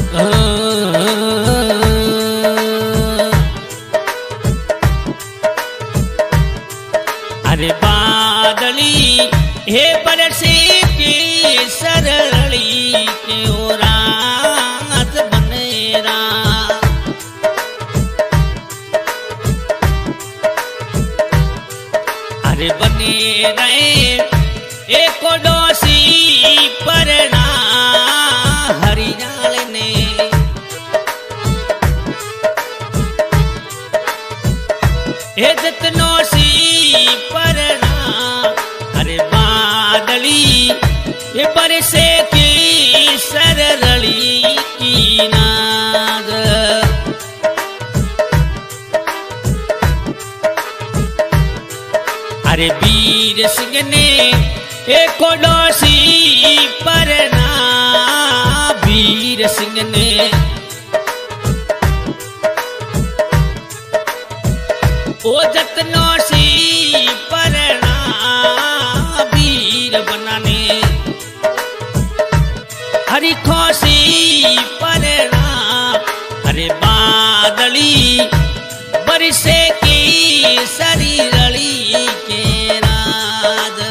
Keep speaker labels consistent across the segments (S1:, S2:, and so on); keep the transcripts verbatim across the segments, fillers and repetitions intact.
S1: अरे बादली हे बरसे के सरली के ओ रात बनेरा। अरे बने रहे एक डोसी परना हरियाल ने। ए जतनो सी परना अरे बादली ये बरसे की सरली की नाद। अरे वीर सिंह ने एक डोसी परना वीर सिंह ने। ओ जतनो सी परना वीर बनाने हरी खोसी परना। अरे बादली बरसे की सरी रली के राज।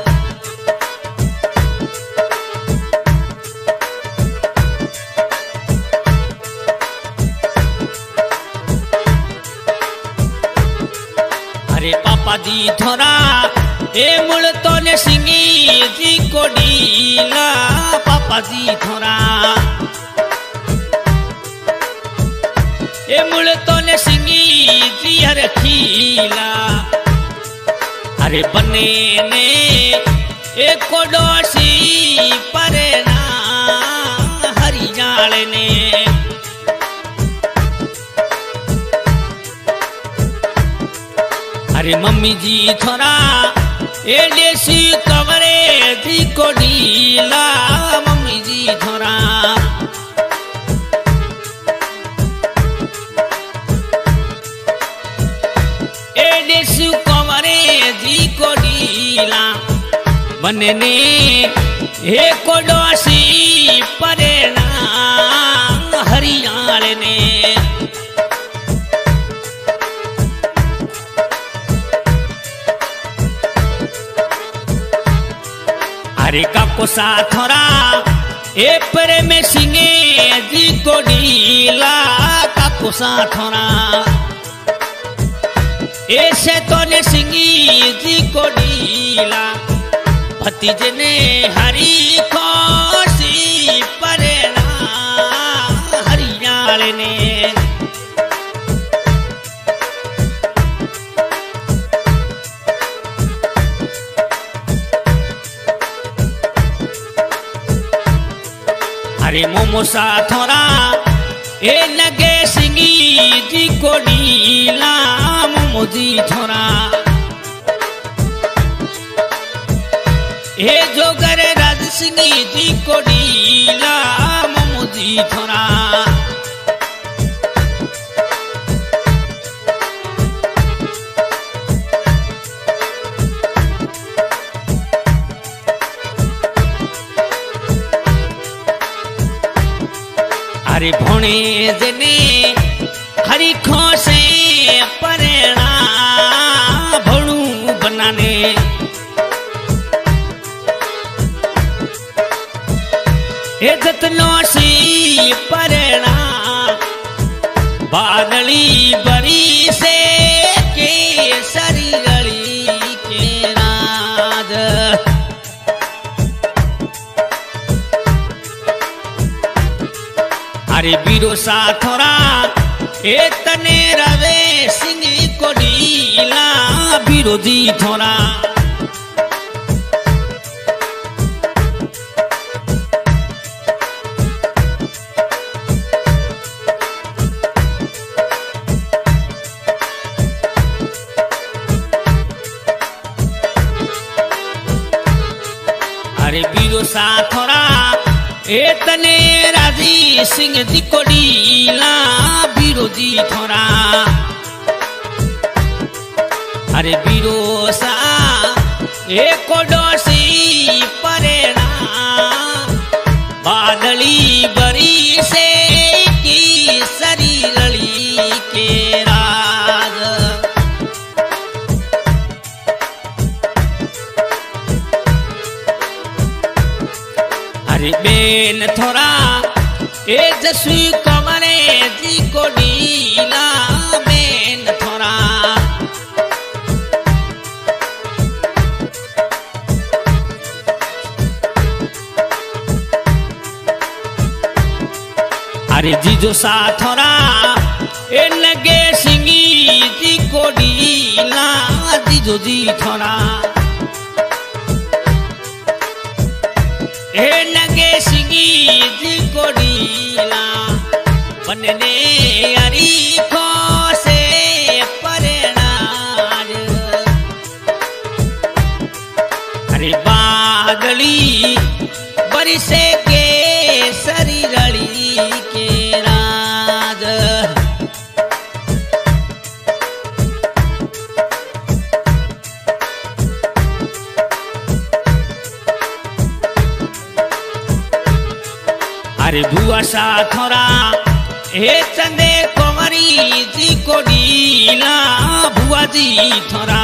S1: अरे पापा जी थोड़ा ए मुड़ तो ने सिंगी जी को डीला पापा जी थोड़ा ए मुड़ तो ने सिंगी जी हर खीला। अरे बने ने एक डोसी परना हरियाल ने। अरे मम्मी जी थोड़ा ए देसी कमरे थी को ढीला मम्मी जी थोड़ा। ए देसी कमरे थी को ढीला बनने एक डोसी परना हरियाल ने। अरे काको साथोरा ए परे में सिंगे जी को ढीला काको साथोरा ऐसे तो ने सिंगी जी को ढीला। भतीजे ने हरी खोसी परना हरियाल ने। अरे मोमो साथोरा ए लगे सिंगी जी को ढीला मोमो जी थोड़ा। ए जोगर राज सिंगी जी को ढीला मोमो जी थोड़ा। अरे भोणे जने हरी खोसे परना भोणू बनाने। ए जतनो सी परना बादली बरी से के सरी गली के राज। अरे बीरो साथोरा ए तने रवे सिंगी को ढीला बीरो जी थोड़ा। अरे बीरो साथोरा ए तने राजी सिंह जी को ढीला बीरो जी थोड़ा। अरे बीरो सा एक डोसी परेना बादली बरी से थोड़ा ए जसवी कमरे जी को ढीला में थोड़ा अरे जीजो सा थोड़ा ए लगे सिंगी जी को ढीला जीजो जी थोड़ा ए लगे सिंगी जी को ढीला बनने यारी को से परेनाज अरे बादली बरसे के सरी रड़ी के राज अरे बुआ सा थोड़ा हे चंदे कुंवरी जी को ढीला बुआ जी थोड़ा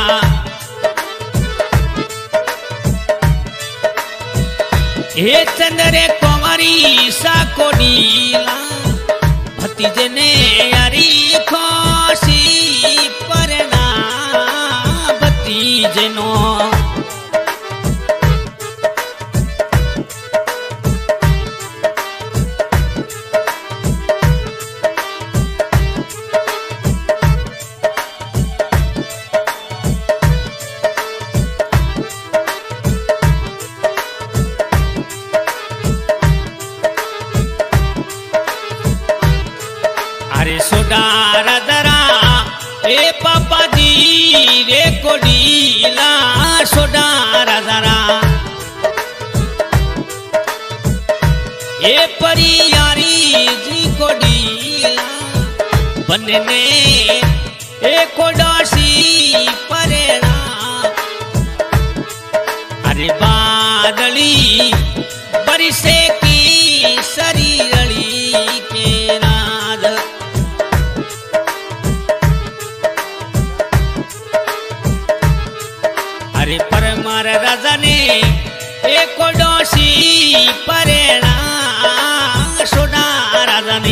S1: हे चंदरे कुंवरी सा को ढीला भतीजे ने यारी खोसी परना भतीजे नो सोडारा दरा ए पापा जी रे को ढीला सोडारा दरा ए परी यारी जी को ढीला बनने ए को डासी परेना अरे बादली बरसे की सरी रड़ी के नाद अरे परमार राजा ने एक डोसी परेना सोना राजा ने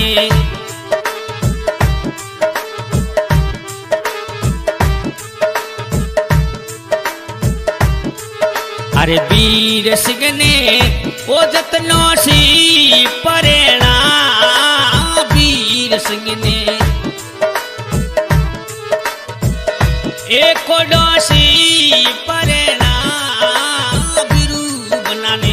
S1: अरे वीर सिंह ने ओ जतनो सी परेना वीर सिंह ने एक डोसी परेना बिरू बनाने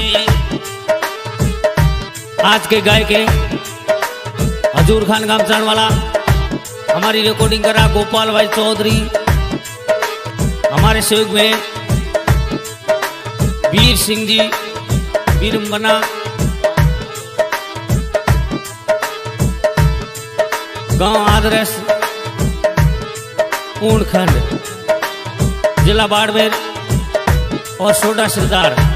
S1: आज के गाय के हजूर खान गामचान वाला हमारी रिकॉर्डिंग करा गोपाल भाई चौधरी हमारे सहयोग में वीर सिंह जी वीरंबना गांव आदरस पूर्णखंड जिला बाड़मेर और सोडा सरदार